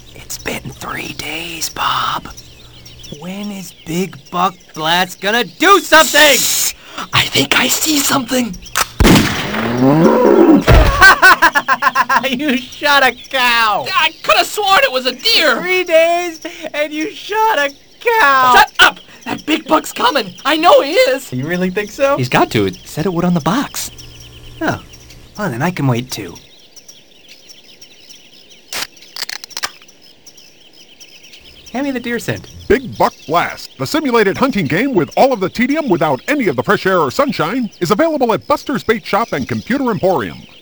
It's been 3 days, Bob. When is Big Buck Blast gonna do something? I think I see something. You shot a cow! I could have sworn it was a deer. 3 days and you shot a cow! Shut up! That big buck's coming. I know he is. You really think so? He's got to. It said it would on the box. Oh, well then I can wait too. Hand me the deer scent. Big Buck Blast, the simulated hunting game with all of the tedium without any of the fresh air or sunshine, is available at Buster's Bait Shop and Computer Emporium.